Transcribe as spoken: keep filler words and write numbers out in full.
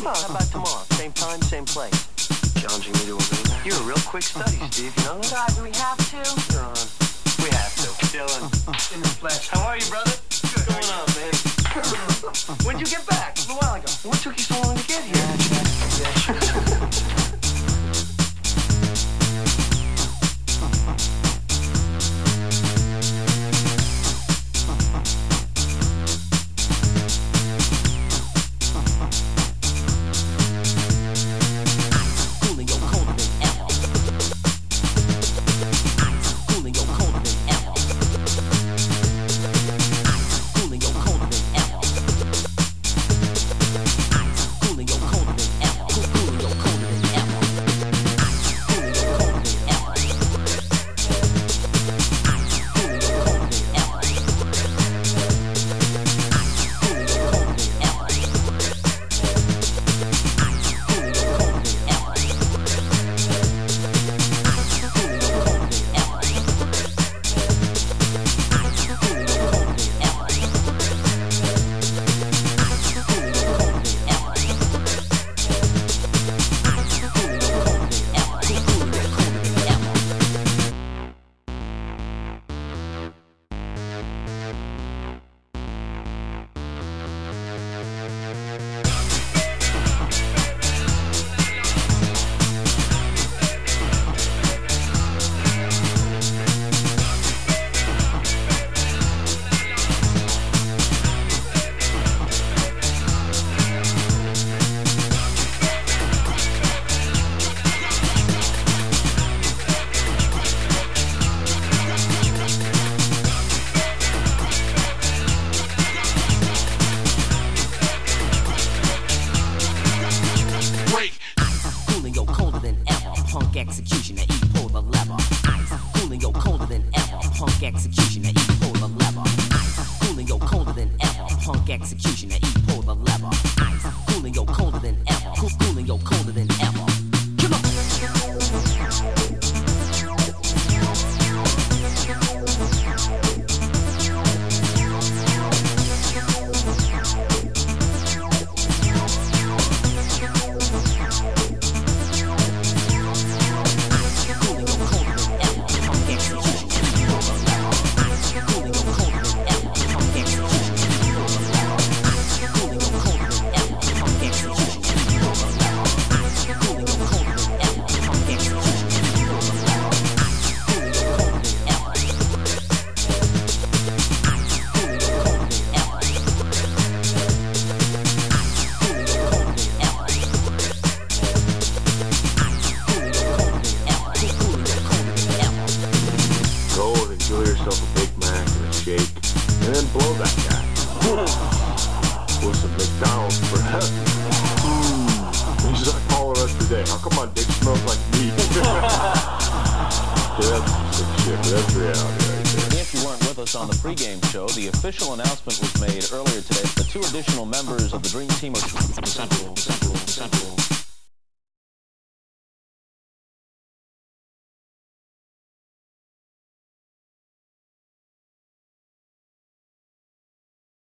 Well, how about tomorrow? Same time, same place. Challenging me to a ring? You're a real quick study, Steve. You know that? God, do we have to? You're on. We have to. Dylan, in the flesh. How are you, brother? What's going on, man? When'd you get back? A little while ago. What took you so long to get here? Yeah, sure. Official announcement was made earlier today that the two additional members of the Dream Team are the Central.